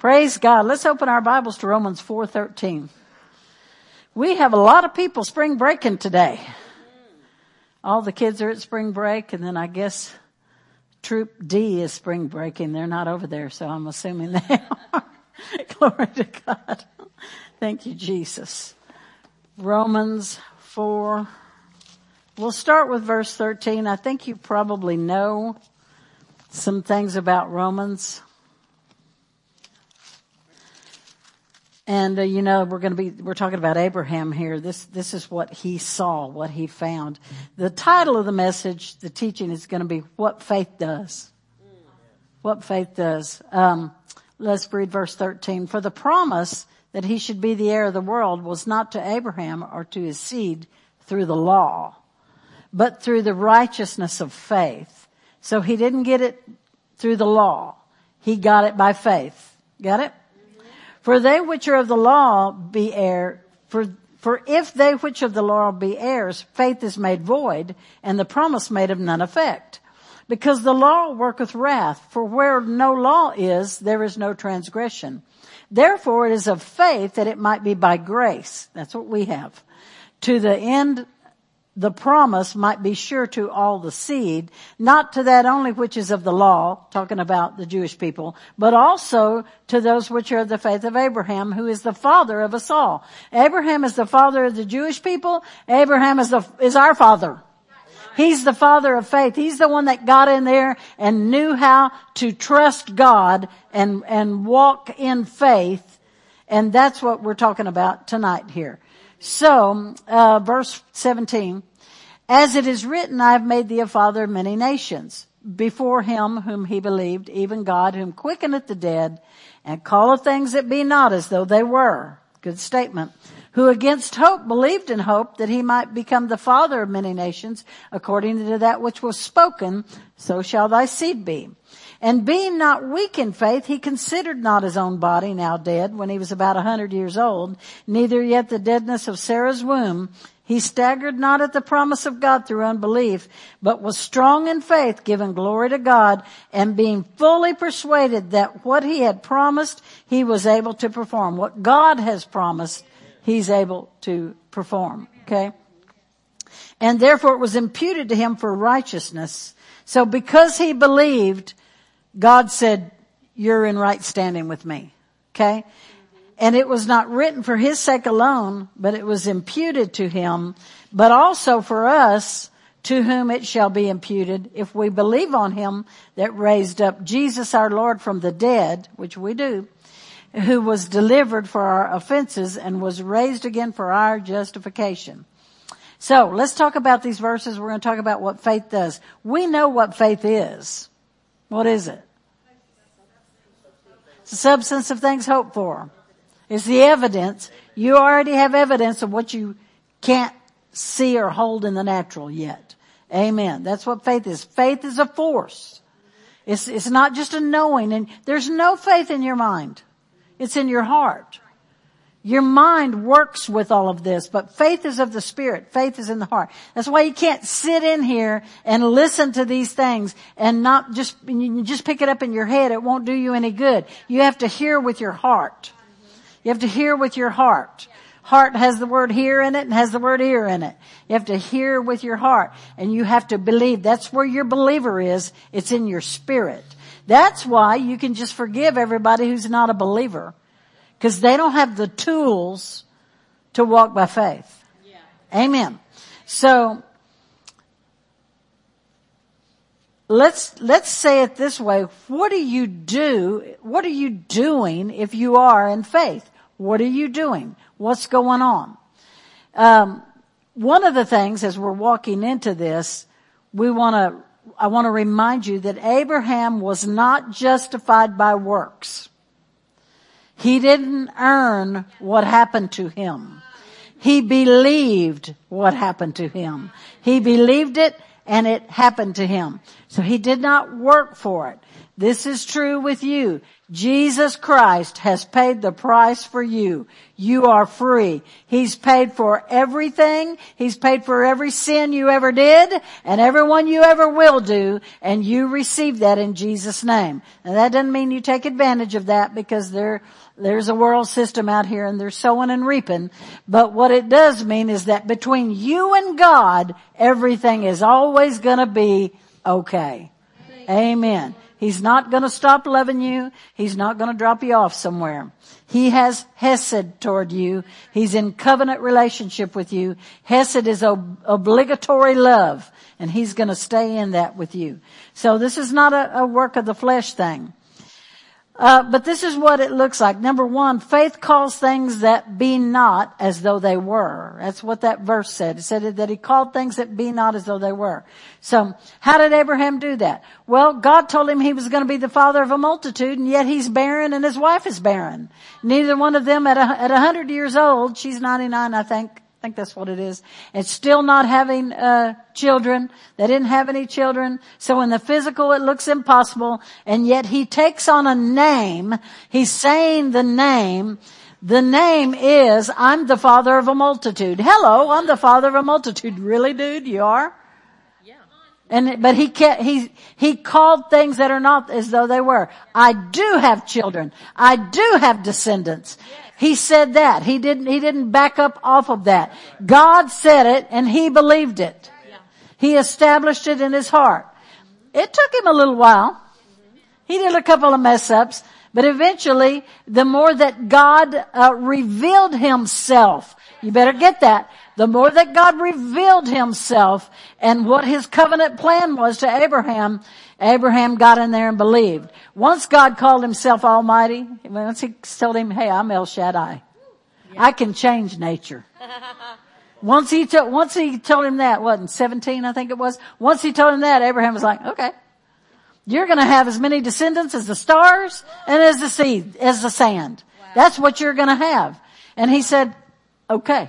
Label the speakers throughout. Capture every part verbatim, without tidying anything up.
Speaker 1: Praise God. Let's open our Bibles to Romans four thirteen. We have a lot of people spring breaking today. All the kids are at spring break, and then I guess Troop D is spring breaking. They're not over there, so I'm assuming they are. Glory to God. Thank you, Jesus. Romans four. We'll start with verse thirteen. I think you probably know some things about Romans. And, uh, you know, we're going to be, we're talking about Abraham here. This, this is what he saw, what he found. The title of the message, the teaching is going to be What Faith Does. What faith does. Um, let's read verse thirteen. For the promise that he should be the heir of the world was not to Abraham or to his seed through the law, but through the righteousness of faith. So he didn't get it through the law. He got it by faith. Got it? For they which are of the law be heir, for, for if they which of the law be heirs, faith is made void, and the promise made of none effect. Because the law worketh wrath, for where no law is, there is no transgression. Therefore it is of faith that it might be by grace. That's what we have. To the end the promise might be sure to all the seed, not to that only which is of the law, talking about the Jewish people, but also to those which are of the faith of Abraham, who is the father of us all. Abraham is the father of the Jewish people. Abraham is the, is our father. He's the father of faith. He's the one that got in there and knew how to trust God and, and walk in faith. And that's what we're talking about tonight here. So, uh, verse seventeen, as it is written, I have made thee a father of many nations, before him whom he believed, even God, whom quickeneth the dead, and calleth things that be not as though they were. Good statement. Who against hope believed in hope that he might become the father of many nations, according to that which was spoken, so shall thy seed be. And being not weak in faith, he considered not his own body now dead when he was about a hundred years old, neither yet the deadness of Sarah's womb. He staggered not at the promise of God through unbelief, but was strong in faith, giving glory to God, and being fully persuaded that what he had promised, he was able to perform. What God has promised, he's able to perform. Okay? And therefore it was imputed to him for righteousness. So because he believed, God said, you're in right standing with me. Okay? And it was not written for his sake alone, but it was imputed to him, but also for us, to whom it shall be imputed, if we believe on him that raised up Jesus our Lord from the dead, which we do, who was delivered for our offenses and was raised again for our justification. So let's talk about these verses. We're going to talk about what faith does. We know what faith is. What is it? It's the substance of things hoped for. It's the evidence. You already have evidence of what you can't see or hold in the natural yet. Amen. That's what faith is. Faith is a force. It's, it's not just a knowing. And there's no faith in your mind. It's in your heart. Your mind works with all of this, but faith is of the Spirit. Faith is in the heart. That's why you can't sit in here and listen to these things and not just, you just pick it up in your head. It won't do you any good. You have to hear with your heart. You have to hear with your heart. Heart has the word hear in it and has the word ear in it. You have to hear with your heart, and you have to believe. That's where your believer is. It's in your spirit. That's why you can just forgive everybody who's not a believer, because they don't have the tools to walk by faith. Yeah. Amen. So let's let's say it this way. What do you do? What are you doing if you are in faith? What are you doing? What's going on? Um, one of the things, as we're walking into this, we want to. I want to remind you that Abraham was not justified by works. He didn't earn what happened to him. He believed what happened to him. He believed it, and it happened to him. So he did not work for it. This is true with you. Jesus Christ has paid the price for you. You are free. He's paid for everything. He's paid for every sin you ever did and every one you ever will do, and you receive that in Jesus' name. And that doesn't mean you take advantage of that, because there, there's a world system out here and they're sowing and reaping. But what it does mean is that between you and God, everything is always going to be okay. Amen. He's not going to stop loving you. He's not going to drop you off somewhere. He has hesed toward you. He's in covenant relationship with you. Hesed is ob- obligatory love, and he's going to stay in that with you. So this is not a, a work of the flesh thing. Uh, but this is what it looks like. Number one, faith calls things that be not as though they were. That's what that verse said. It said that he called things that be not as though they were. So how did Abraham do that? Well, God told him he was going to be the father of a multitude, and yet he's barren and his wife is barren. Neither one of them at a, at a hundred years old, she's ninety-nine, I think. I think that's what it is. And still not having uh children. They didn't have any children. So in the physical it looks impossible. And yet he takes on a name. He's saying the name. The name is, I'm the father of a multitude. Hello, I'm the father of a multitude. Really, dude? You are?
Speaker 2: Yeah.
Speaker 1: And, but he can't, he, he called things that are not as though they were. I do have children. I do have descendants. He said that. He didn't, he didn't back up off of that. God said it and he believed it. He established it in his heart. It took him a little while. He did a couple of mess ups, but eventually the more that God uh, revealed himself, you better get that. The more that God revealed himself and what his covenant plan was to Abraham, Abraham got in there and believed. Once God called himself Almighty, once he told him, hey, I'm El Shaddai. Yeah. I can change nature. Once he told, once he told him that, what, in seventeen, I think it was? Once he told him that, Abraham was like, okay, you're going to have as many descendants as the stars and as the sea, as the sand. Wow. That's what you're going to have. And he said, okay.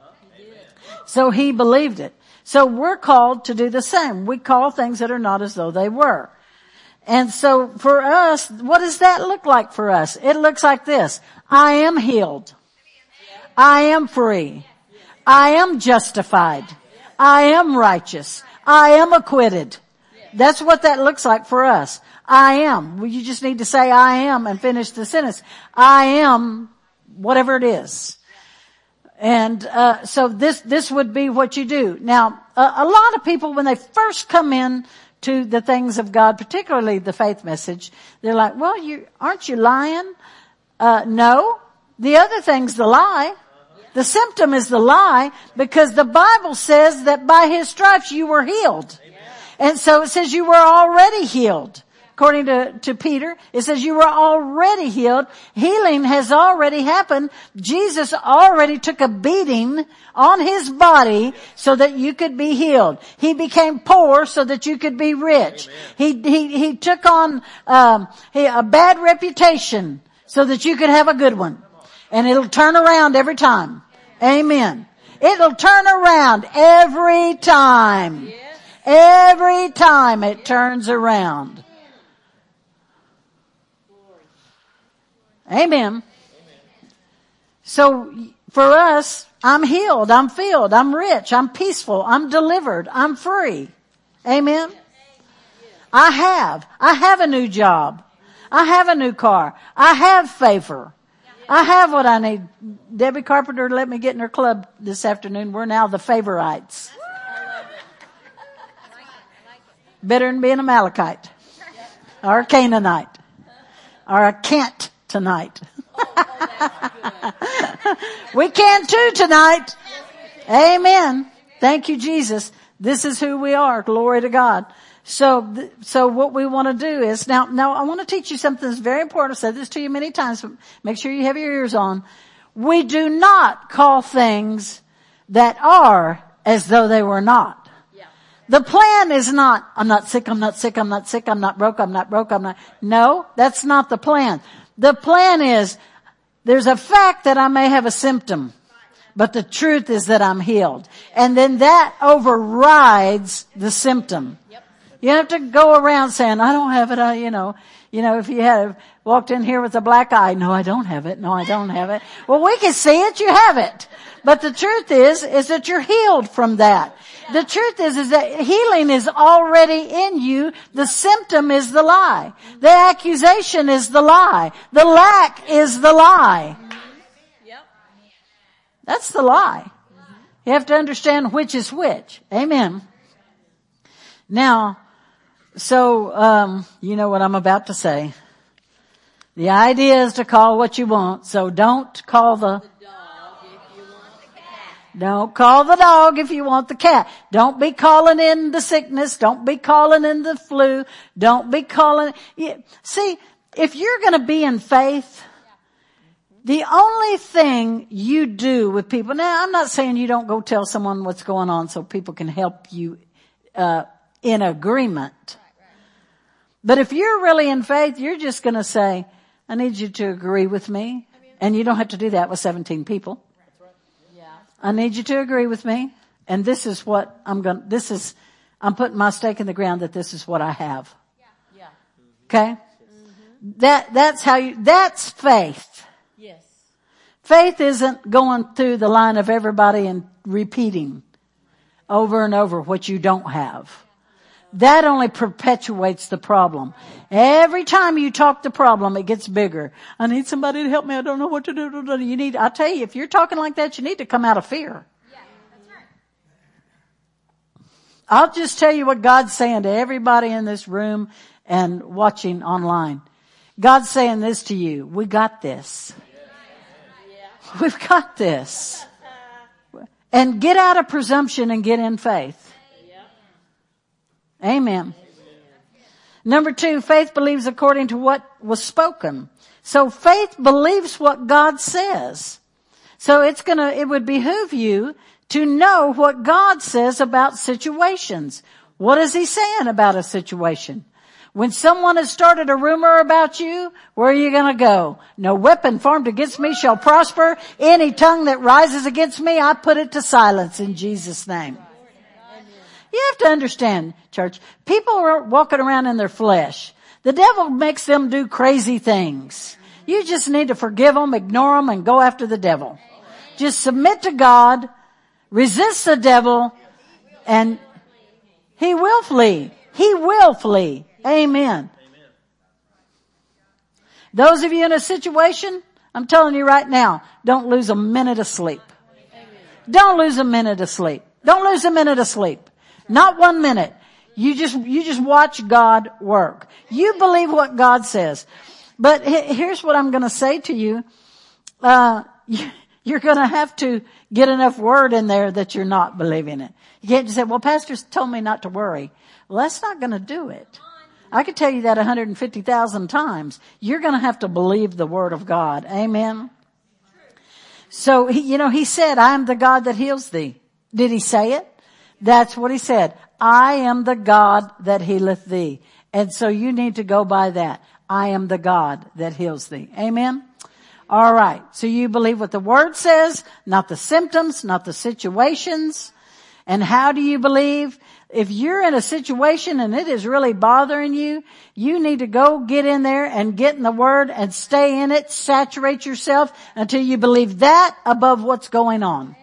Speaker 1: So he believed it. So we're called to do the same. We call things that are not as though they were. And so for us, what does that look like for us? It looks like this. I am healed. I am free. I am justified. I am righteous. I am acquitted. That's what that looks like for us. I am. Well, you just need to say I am and finish the sentence. I am whatever it is. And uh so this this would be what you do. Now, a, a lot of people, when they first come in to the things of God, particularly the faith message, they're like, well, you aren't you lying? Uh no. The other thing's the lie. The symptom is the lie, because the Bible says that by his stripes you were healed. And so it says you were already healed. According to, to Peter, it says you were already healed. Healing has already happened. Jesus already took a beating on his body so that you could be healed. He became poor so that you could be rich. He, he, he took on, um, a bad reputation so that you could have a good one. And it'll turn around every time. Amen. It'll turn around every time. Every time it turns around. Amen. So for us, I'm healed, I'm filled, I'm rich, I'm peaceful, I'm delivered, I'm free. Amen. I have. I have a new job. I have a new car. I have favor. I have what I need. Debbie Carpenter let me get in her club this afternoon. We're now the favorites. Better than being a Amalekite or a Canaanite or a Kent tonight. We can too tonight. Amen. Thank you, Jesus. This is who we are. Glory to God. So, so what we want to do is, now, now I want to teach you something that's very important. I've said this to you many times, but make sure you have your ears on. We do not call things that are as though they were not. The plan is not, I'm not sick, I'm not sick, I'm not sick, I'm not broke, I'm not broke, I'm not. No, that's not the plan. The plan is, there's a fact that I may have a symptom, but the truth is that I'm healed. And then that overrides the symptom. You don't have to go around saying, I don't have it, I, you know. You know, if you had walked in here with a black eye, no, I don't have it. No, I don't have it. Well, we can see it. You have it. But the truth is, is that you're healed from that. The truth is, is that healing is already in you. The symptom is the lie. The accusation is the lie. The lack is the lie. That's the lie. You have to understand which is which. Amen. Now, so, um, you know what I'm about to say. The idea is to call what you want, so don't call the Don't call the dog if you want the cat. Don't be calling in the sickness. Don't be calling in the flu. Don't be calling. See, if you're going to be in faith, the only thing you do with people, now I'm not saying you don't go tell someone what's going on so people can help you uh in agreement. But if you're really in faith, you're just going to say, I need you to agree with me. And you don't have to do that with seventeen people. I need you to agree with me. And this is what I'm going, this is, I'm putting my stake in the ground that this is what I have. Okay? That, that's how you, that's faith.
Speaker 2: Yes.
Speaker 1: Faith isn't going through the line of everybody and repeating over and over what you don't have. That only perpetuates the problem. Every time you talk the problem, it gets bigger. I need somebody to help me. I don't know what to do. You need, I tell you, if you're talking like that, you need to come out of fear.
Speaker 2: Yeah, that's right.
Speaker 1: I'll just tell you what God's saying to everybody in this room and watching online. God's saying this to you. We got this.
Speaker 2: Yeah.
Speaker 1: We've got this. And get out of presumption and get in faith. Amen. Number two, faith believes according to what was spoken. So faith believes what God says. So it's gonna, it would behoove you to know what God says about situations. What is He saying about a situation? When someone has started a rumor about you, where are you gonna go? No weapon formed against me shall prosper. Any tongue that rises against me, I put it to silence in Jesus' name. You have to understand, church, people are walking around in their flesh. The devil makes them do crazy things. You just need to forgive them, ignore them, and go after the devil. Just submit to God, resist the devil, and he will flee. He will flee. Amen. Those of you in a situation, I'm telling you right now, don't lose a minute of sleep. Don't lose a minute of sleep. Don't lose a minute of sleep. Not one minute. You just, you just watch God work. You believe what God says. But here's what I'm going to say to you. Uh, you're going to have to get enough word in there that you're not believing it. You can't just say, well, pastors told me not to worry. Well, that's not going to do it. I could tell you that one hundred fifty thousand times. You're going to have to believe the word of God. Amen. So, he, you know, he said, I am the God that heals thee. Did he say it? That's what he said. I am the God that healeth thee. And so you need to go by that. I am the God that heals thee. Amen. All right. So you believe what the word says, not the symptoms, not the situations. And how do you believe? If you're in a situation and it is really bothering you, you need to go get in there and get in the word and stay in it. Saturate yourself until you believe that above what's going on.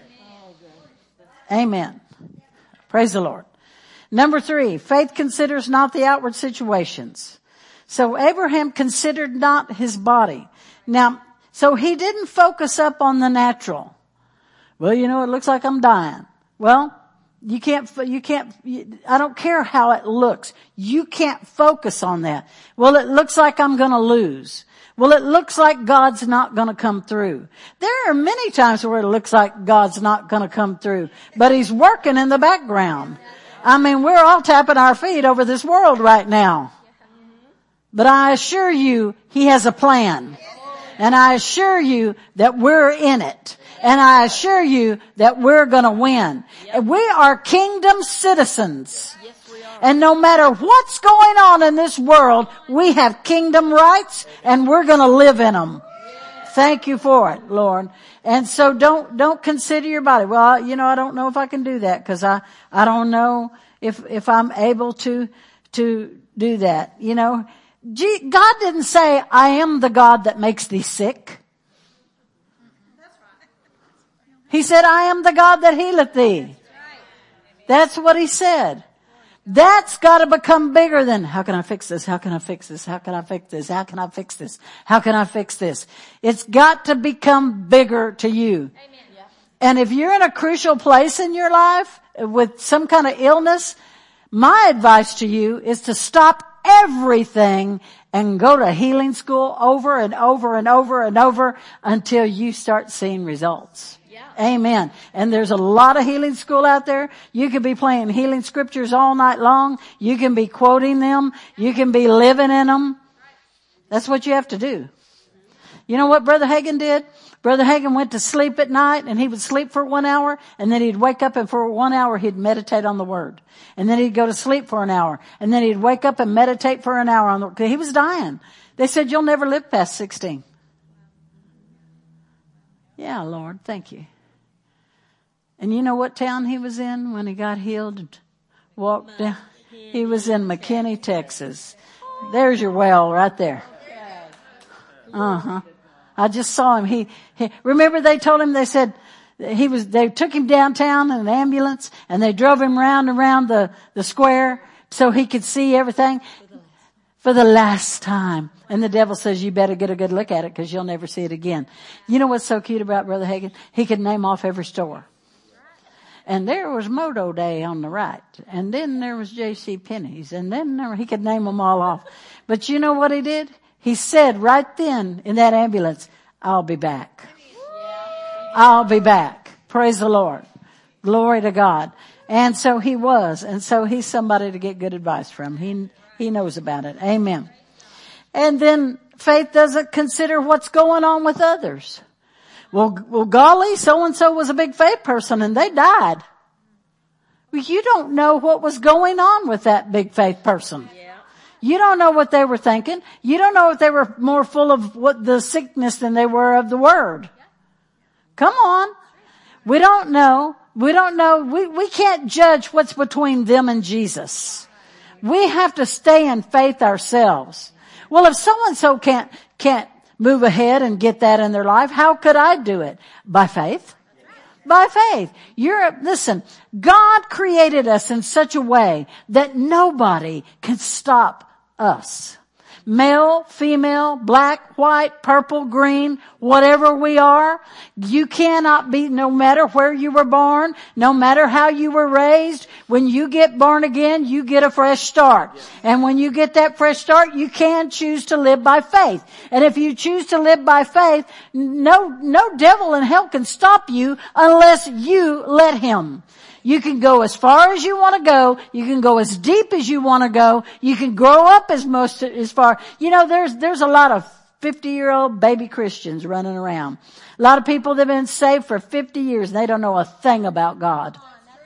Speaker 1: Amen. Praise the Lord. Number three, faith considers not the outward situations. So Abraham considered not his body. Now, so he didn't focus up on the natural. Well, you know, it looks like I'm dying. Well, you can't, you can't, I don't care how it looks. You can't focus on that. Well, it looks like I'm going to lose. Well, it looks like God's not going to come through. There are many times where it looks like God's not going to come through, but He's working in the background. I mean, we're all tapping our feet over this world right now. But I assure you, He has a plan. And I assure you that we're in it. And I assure you that we're going to win. We are kingdom citizens. And no matter what's going on in this world, we have kingdom rights and we're going to live in them. Thank you for it, Lord. And so don't, don't consider your body. Well, you know, I don't know if I can do that because I, I don't know if, if I'm able to, to do that. You know, God didn't say, I am the God that makes thee sick. He said, I am the God that healeth thee. That's what he said. That's got to become bigger than, how can I fix this? How can I fix this? How can I fix this? How can I fix this? How can I fix this? It's got to become bigger to you.
Speaker 2: Amen. Yeah.
Speaker 1: And if you're in a crucial place in your life with some kind of illness, my advice to you is to stop everything and go to healing school over and over and over and over until you start seeing results.
Speaker 2: Yeah.
Speaker 1: Amen. And there's a lot of healing school out there. You can be playing healing scriptures all night long. You can be quoting them. You can be living in them. That's what you have to do. You know what Brother Hagin did? Brother Hagin went to sleep at night and he would sleep for one hour and then he'd wake up and for one hour he'd meditate on the Word. And then he'd go to sleep for an hour and then he'd wake up and meditate for an hour on the Word. He was dying. They said, you'll never live past sixteen. Yeah, Lord, thank you. And you know what town he was in when he got healed and walked down? He was in McKinney, Texas. There's your well right there. Uh-huh. I just saw him. He, he, remember they told him, they said, he was, they took him downtown in an ambulance and they drove him round and round the, the square so he could see everything for the last time. And the devil says, you better get a good look at it because you'll never see it again. You know what's so cute about Brother Hagin? He could name off every store. And there was Moto Day on the right. And then there was J C Penney's. And then there, he could name them all off. But you know what he did? He said right then in that ambulance, I'll be back. I'll be back. Praise the Lord. Glory to God. And so he was. And so he's somebody to get good advice from. He, he knows about it. Amen. And then faith doesn't consider what's going on with others. Well, well, golly, so-and-so was a big faith person and they died. Well, you don't know what was going on with that big faith person. You don't know what they were thinking. You don't know if they were more full of what the sickness than they were of the Word. Come on. We don't know. We don't know. We, we can't judge what's between them and Jesus. We have to stay in faith ourselves. Well, if so-and-so can't, can't move ahead and get that in their life, how could I do it? By faith. By faith. You're, listen, God created us in such a way that nobody can stop us. Male, female, black, white, purple, green, whatever we are, you cannot be, no matter where you were born, no matter how you were raised, when you get born again, you get a fresh start. And when you get that fresh start, you can choose to live by faith. And if you choose to live by faith, no, no devil in hell can stop you unless you let him. You can go as far as you want to go. You can go as deep as you want to go. You can grow up as most, as far. You know, there's, there's a lot of fifty year old baby Christians running around. A lot of people that have been saved for fifty years and they don't know a thing about God.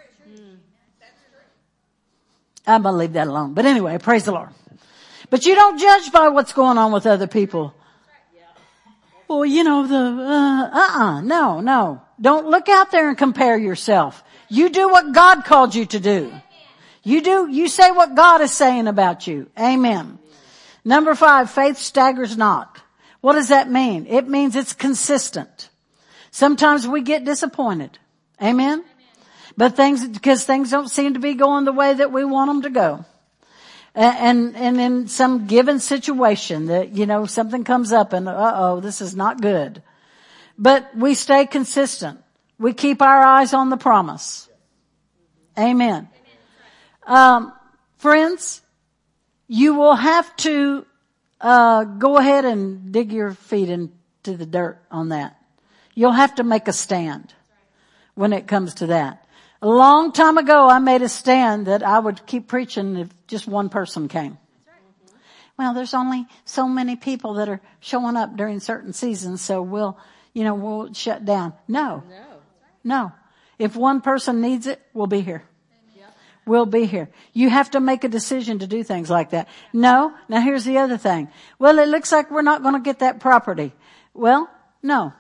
Speaker 1: I'm going to leave that alone. But anyway, praise the Lord. But you don't judge by what's going on with other people. Well, you know, the, uh, uh-uh, no, no. Don't look out there and compare yourself. You do what God called you to do. You do, you say what God is saying about you. Amen. Number five, faith staggers not. What does that mean? It means it's consistent. Sometimes we get disappointed. Amen. But things, because things don't seem to be going the way that we want them to go. And, and in some given situation that, you know, something comes up and, uh-oh, this is not good. But we stay consistent. We keep our eyes on the promise. Amen. Um, friends, you will have to, uh, go ahead and dig your feet into the dirt on that. You'll have to make a stand when it comes to that. A long time ago, I made a stand that I would keep preaching if just one person came. Well, there's only so many people that are showing up during certain seasons, so we'll, you know, we'll shut down. No.
Speaker 2: No.
Speaker 1: No. If one person needs it, we'll be here. We'll be here. You have to make a decision to do things like that. No. Now here's the other thing. Well, it looks like we're not going to get that property. Well, no.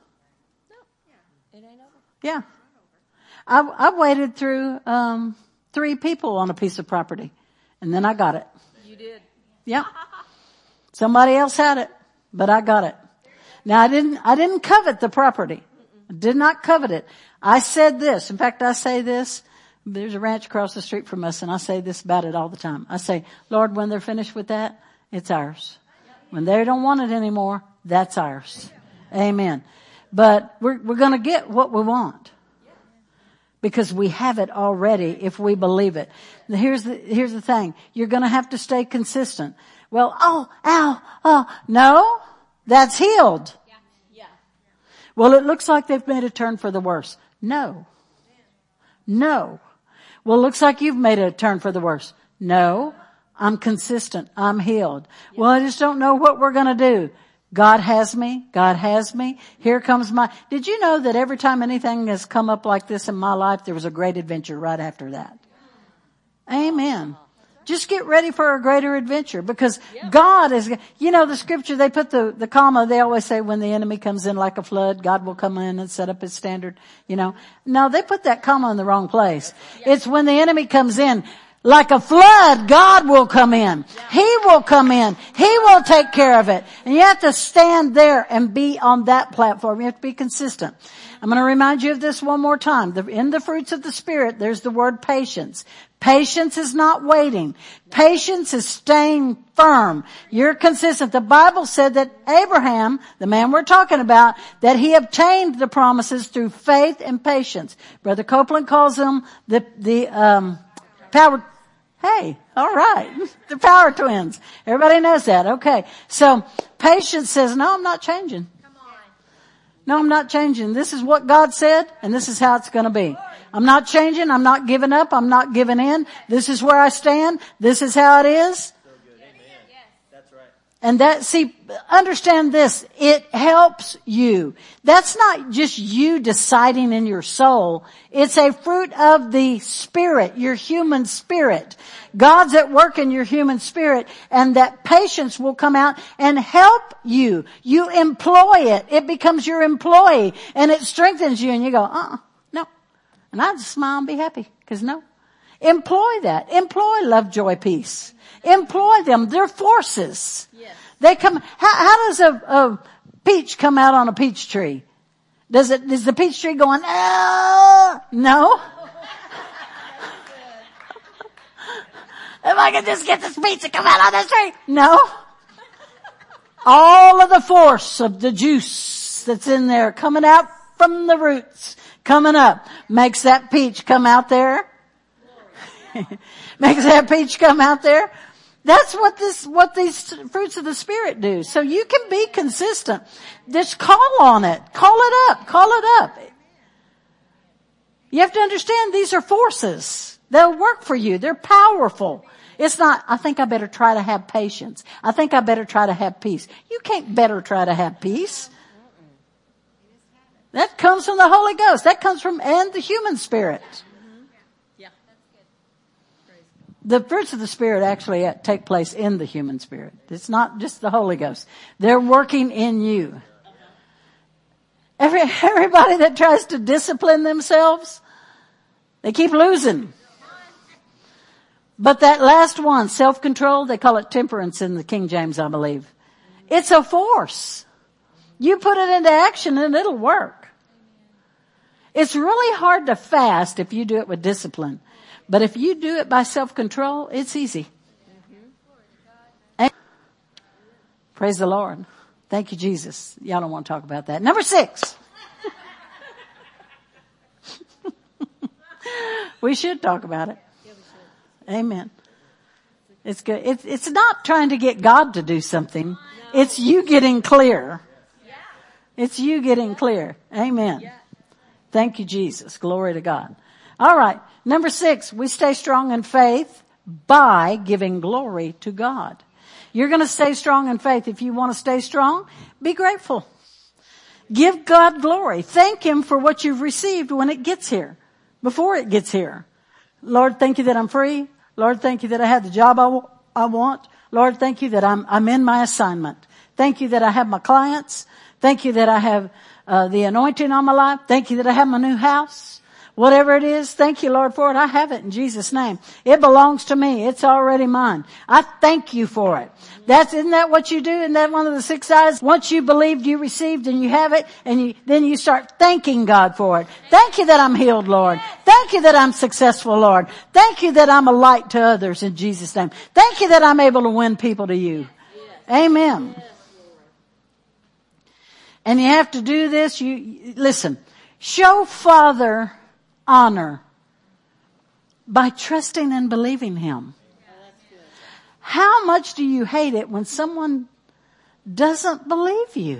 Speaker 2: It ain't over.
Speaker 1: Yeah. I, I waited through, um, three people on a piece of property and then I got it.
Speaker 2: You did.
Speaker 1: Yeah. Somebody else had it, but I got it. Now I didn't, I didn't covet the property. I did not covet it. I said this. In fact, I say this. There's a ranch across the street from us, and I say this about it all the time. I say, Lord, when they're finished with that, it's ours. When they don't want it anymore, that's ours. Amen. But we're, we're going to get what we want. Because we have it already if we believe it. Here's the, here's the thing. You're going to have to stay consistent. Well, oh, ow, oh, no, that's healed.
Speaker 2: Yeah. Yeah.
Speaker 1: Well, it looks like they've made a turn for the worse. No. No. Well, it looks like you've made a turn for the worse. No. I'm consistent. I'm healed. Yeah. Well, I just don't know what we're going to do. God has me. God has me. Here comes my, did you know that every time anything has come up like this in my life, there was a great adventure right after that? Amen. Just get ready for a greater adventure because God is, you know, the scripture, they put the, the comma, they always say when the enemy comes in like a flood, God will come in and set up his standard, you know. No, they put that comma in the wrong place. It's when the enemy comes in. Like a flood, God will come in. He will come in. He will take care of it. And you have to stand there and be on that platform. You have to be consistent. I'm going to remind you of this one more time. The, in the fruits of the Spirit, there's the word patience. Patience is not waiting. Patience is staying firm. You're consistent. The Bible said that Abraham, the man we're talking about, that he obtained the promises through faith and patience. Brother Copeland calls them the, the, um, power. Hey, all right. The power twins. Everybody knows that. Okay. So patience says, no, I'm not changing.
Speaker 2: Come on.
Speaker 1: No, I'm not changing. This is what God said, and this is how it's going to be. I'm not changing. I'm not giving up. I'm not giving in. This is where I stand. This is how it is. And that, see, understand this, it helps you. That's not just you deciding in your soul. It's a fruit of the Spirit, your human spirit. God's at work in your human spirit, and that patience will come out and help you. You employ it. It becomes your employee, and it strengthens you, and you go, uh-uh, no. And I just smile and be happy, because no. Employ that. Employ love, joy, peace. Employ them. They're forces. Yes. They come, how, how does a, a peach come out on a peach tree? Does it, is the peach tree going, ah? No. If I could just get this peach to come out on this tree. No. All of the force of the juice that's in there coming out from the roots, coming up, makes that peach come out there. Makes that peach come out there. That's what this, what these fruits of the Spirit do. So you can be consistent. Just call on it. Call it up. Call it up. You have to understand these are forces. They'll work for you. They're powerful. It's not, I think I better try to have patience. I think I better try to have peace. You can't better try to have peace. That comes from the Holy Ghost. That comes from, and the human spirit. The fruits of the Spirit actually take place in the human spirit. It's not just the Holy Ghost. They're working in you. Every, everybody that tries to discipline themselves, they keep losing. But that last one, self-control, they call it temperance in the King James, I believe. It's a force. You put it into action and it'll work. It's really hard to fast if you do it with discipline. But if you do it by self-control, it's easy. Mm-hmm. Praise the Lord. Thank you, Jesus. Y'all don't want to talk about that. Number six. We should talk about it. Amen. It's good. It's, it's not trying to get God to do something. It's you getting clear. It's you getting clear. Amen. Thank you, Jesus. Glory to God. All right. Number six, we stay strong in faith by giving glory to God. You're going to stay strong in faith. If you want to stay strong, be grateful. Give God glory. Thank Him for what you've received when it gets here, before it gets here. Lord, thank you that I'm free. Lord, thank you that I have the job I, w- I want. Lord, thank you that I'm, I'm in my assignment. Thank you that I have my clients. Thank you that I have uh, the anointing on my life. Thank you that I have my new house. Whatever it is, thank you, Lord, for it. I have it in Jesus' name. It belongs to me. It's already mine. I thank you for it. That's, isn't that what you do? Isn't that one of the six eyes? Once you believed, you received, and you have it, and you, then you start thanking God for it. Thank you that I'm healed, Lord. Thank you that I'm successful, Lord. Thank you that I'm a light to others in Jesus' name. Thank you that I'm able to win people to you. Amen. And you have to do this. You, listen, show Father honor by trusting and believing Him. How much do you hate it when someone doesn't believe you?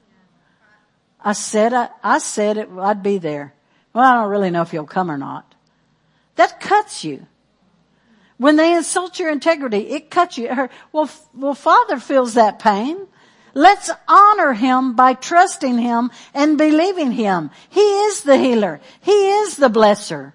Speaker 1: I said, I, I said it, I'd be there. Well, I don't really know if you'll come or not. That cuts you. When they insult your integrity, it cuts you. It hurt. Well, well, Father feels that pain. Let's honor Him by trusting Him and believing Him. He is the healer. He is the blesser.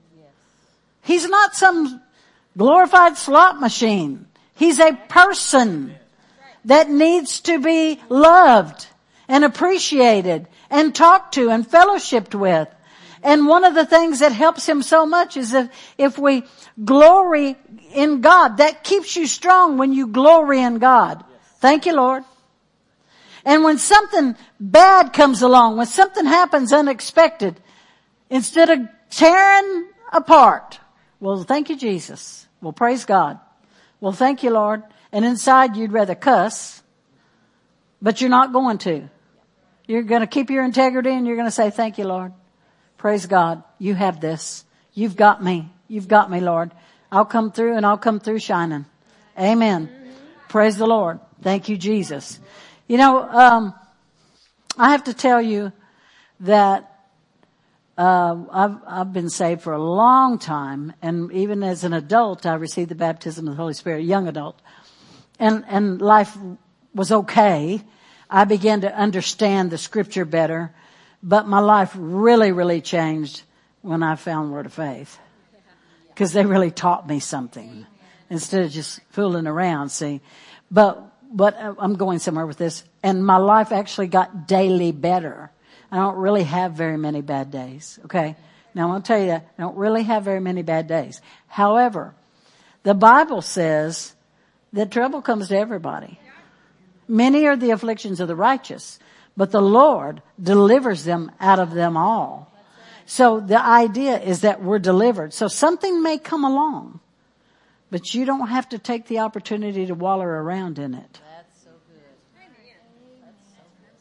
Speaker 1: He's not some glorified slot machine. He's a person that needs to be loved and appreciated and talked to and fellowshipped with. And one of the things that helps Him so much is if, if we glory in God. That keeps you strong when you glory in God. Thank you, Lord. And when something bad comes along, when something happens unexpected, instead of tearing apart, well, thank you, Jesus. Well, praise God. Well, thank you, Lord. And inside you'd rather cuss, but you're not going to. You're going to keep your integrity and you're going to say, thank you, Lord. Praise God. You have this. You've got me. You've got me, Lord. I'll come through and I'll come through shining. Amen. Praise the Lord. Thank you, Jesus. You know, um, I have to tell you that uh, I've, I've been saved for a long time, and even as an adult, I received the baptism of the Holy Spirit, a young adult, and and life was okay. I began to understand the Scripture better, but my life really, really changed when I found Word of Faith, because they really taught me something instead of just fooling around. See, but. But I'm going somewhere with this. And my life actually got daily better. I don't really have very many bad days. Okay. Now I'm going to tell you that I don't really have very many bad days. However, the Bible says that trouble comes to everybody. Many are the afflictions of the righteous, but the Lord delivers them out of them all. So the idea is that we're delivered. So something may come along, but you don't have to take the opportunity to waller around in it.
Speaker 2: That's so good. That's so good.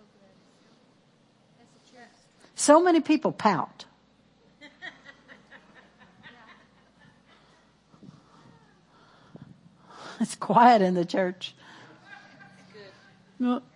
Speaker 2: That's so good.
Speaker 1: So many people pout. It's quiet in the church. No.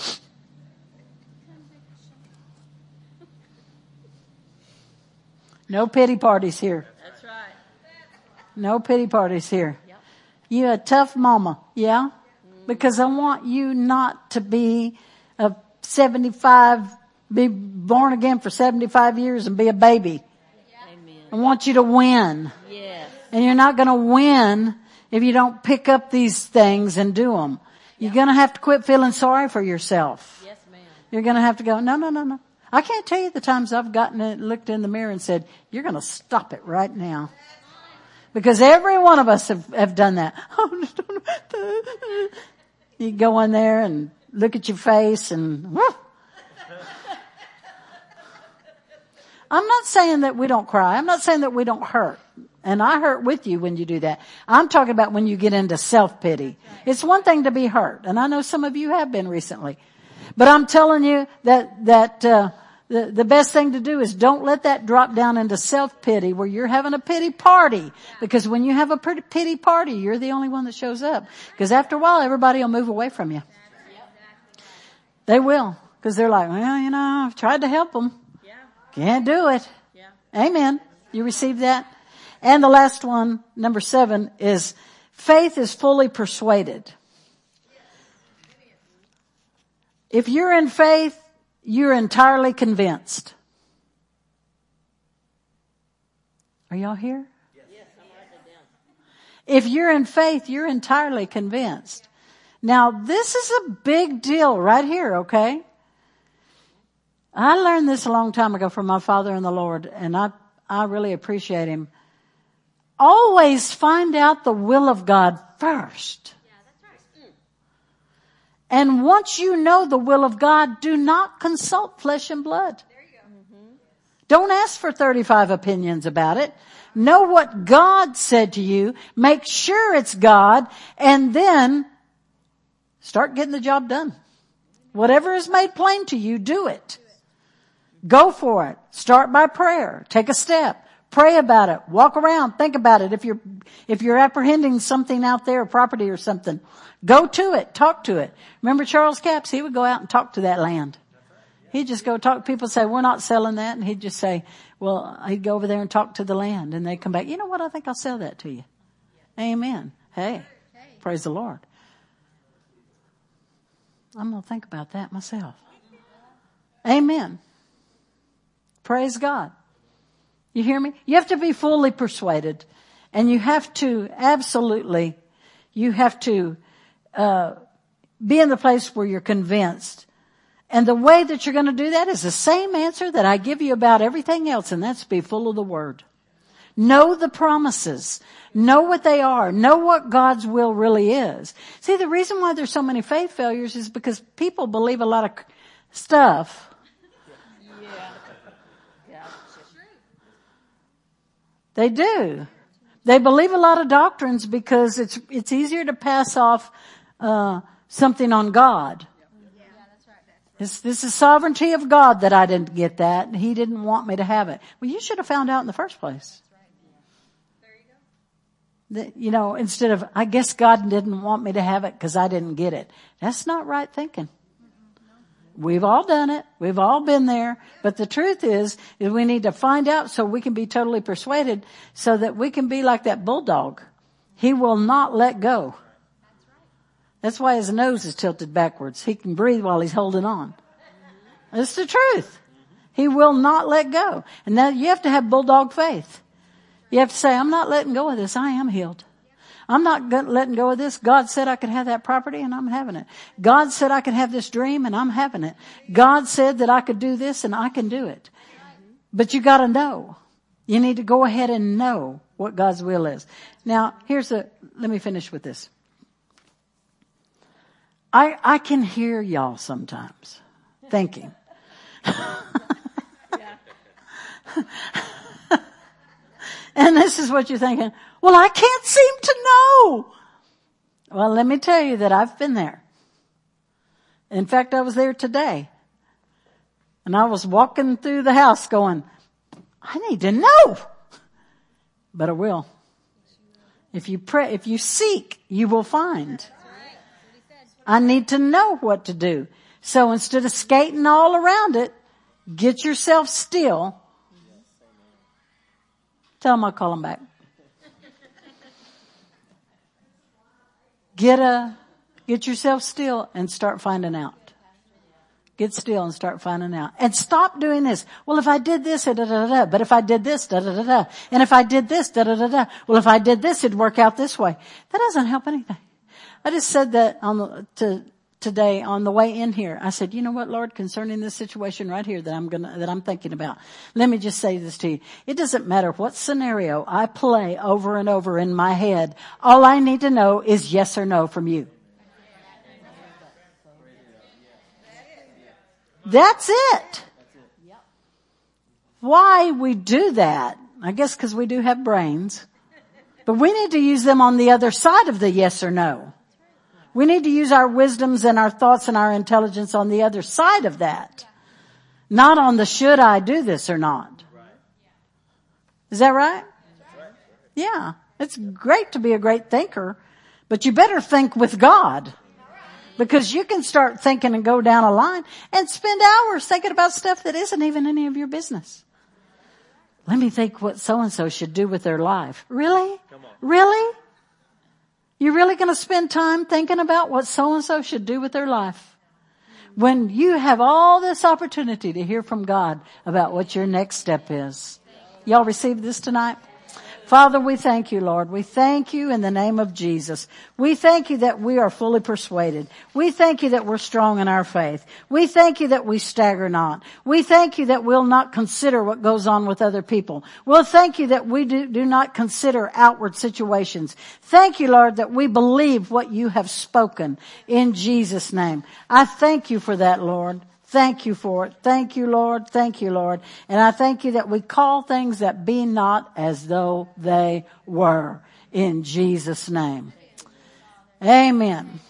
Speaker 1: No pity parties here.
Speaker 2: That's right.
Speaker 1: No pity parties here.
Speaker 2: Yep.
Speaker 1: You a tough mama, yeah? Because I want you not to be a seventy-five, be born again for seventy-five years and be a baby.
Speaker 2: Amen.
Speaker 1: I want you to win.
Speaker 2: Yes.
Speaker 1: And you're not going to win if you don't pick up these things and do them. You're going to have to quit feeling sorry for yourself.
Speaker 2: Yes, ma'am.
Speaker 1: You're going to have to go, no, no, no, no. I can't tell you the times I've gotten it, looked in the mirror and said, you're going to stop it right now. Because every one of us have, have done that. You go in there and look at your face and, whoo. I'm not saying that we don't cry. I'm not saying that we don't hurt. And I hurt with you when you do that. I'm talking about when you get into self-pity. It's one thing to be hurt. And I know some of you have been recently. But I'm telling you that, that, uh, the, the best thing to do is don't let that drop down into self-pity where you're having a pity party. Because when you have a pity party, you're the only one that shows up. Because after a while, everybody will move away from you. They will. Because they're like, well, you know, I've tried to help them. Can't do it. Amen. You receive that? And the last one, number seven, is faith is fully persuaded. If you're in faith, you're entirely convinced. Are y'all here? Yes, I'm writing it down. If you're in faith, you're entirely convinced. Now, this is a big deal right here, okay? I learned this a long time ago from my father in the Lord, and I, I really appreciate him. Always find out the will of God first.
Speaker 3: Yeah, that's right.
Speaker 1: And once you know the will of God, do not consult flesh and blood.
Speaker 3: There you go.
Speaker 2: Mm-hmm.
Speaker 1: Don't ask for thirty-five opinions about it. Know what God said to you. Make sure it's God, and then start getting the job done. Whatever is made plain to you, do it. Go for it. Start by prayer. Take a step. Pray about it. Walk around. Think about it. If you're, if you're apprehending something out there, property or something, go to it. Talk to it. Remember Charles Capps? He would go out and talk to that land. He'd just go talk. People say, we're not selling that. And he'd just say, well, he'd go over there and talk to the land. And they'd come back. You know what? I think I'll sell that to you. Amen. Hey, praise the Lord. I'm going to think about that myself. Amen. Praise God. You hear me? You have to be fully persuaded, and you have to absolutely, you have to uh be in the place where you're convinced. And the way that you're going to do that is the same answer that I give you about everything else, and that's be full of the Word. Know the promises. Know what they are. Know what God's will really is. See, the reason why there's so many faith failures is because people believe a lot of stuff.
Speaker 2: Yeah. Yeah.
Speaker 1: They do. They believe a lot of doctrines because it's it's easier to pass off uh something on God.
Speaker 3: Yeah, that's right.
Speaker 1: This, this is sovereignty of God that I didn't get that. He didn't want me to have it. Well, you should have found out in the first place.
Speaker 3: There you go.
Speaker 1: That, you know, instead of, I guess God didn't want me to have it because I didn't get it. That's not right thinking. We've all done it. We've all been there. But the truth is, is we need to find out so we can be totally persuaded so that we can be like that bulldog. He will not let go. That's why his nose is tilted backwards. He can breathe while he's holding on. It's the truth. He will not let go. And now you have to have bulldog faith. You have to say, I'm not letting go of this. I am healed. I'm not letting go of this. God said I could have that property and I'm having it. God said I could have this dream and I'm having it. God said that I could do this and I can do it. But you gotta know. You need to go ahead and know what God's will is. Now, here's the, let me finish with this. I, I can hear y'all sometimes thinking. And this is what you're thinking. Well, I can't seem to know. Well, let me tell you that I've been there. In fact, I was there today. And I was walking through the house going, I need to know. But I will. If you pray, if you seek, you will find. I need to know what to do. So instead of skating all around it, get yourself still. Tell them I'll call them back. Get a, get yourself still and start finding out. Get still and start finding out. And stop doing this. Well, if I did this, da da da da. But if I did this, da da da da. And if I did this, da da da da. Well, if I did this, it'd work out this way. That doesn't help anything. I just said that on the, to, today on the way in here. I said, you know what, Lord, concerning this situation right here that I'm gonna, that I'm thinking about. Let me just say this to you. It doesn't matter what scenario I play over and over in my head. All I need to know is yes or no from you. That's it. Why we do that? I guess because we do have brains. But we need to use them on the other side of the yes or no. We need to use our wisdoms and our thoughts and our intelligence on the other side of that. Not on the should I do this or not. Is that right? Yeah. It's great to be a great thinker, but you better think with God. Because you can start thinking and go down a line and spend hours thinking about stuff that isn't even any of your business. Let me think what so-and-so should do with their life. Really? Really? You're really going to spend time thinking about what so-and-so should do with their life? When you have all this opportunity to hear from God about what your next step is. Y'all receive this tonight? Father, we thank you, Lord. We thank you in the name of Jesus. We thank you that we are fully persuaded. We thank you that we're strong in our faith. We thank you that we stagger not. We thank you that we'll not consider what goes on with other people. We'll thank you that we do, do not consider outward situations. Thank you, Lord, that we believe what you have spoken in Jesus' name. I thank you for that, Lord. Thank you for it. Thank you, Lord. Thank you, Lord. And I thank you that we call things that be not as though they were. In Jesus' name. Amen.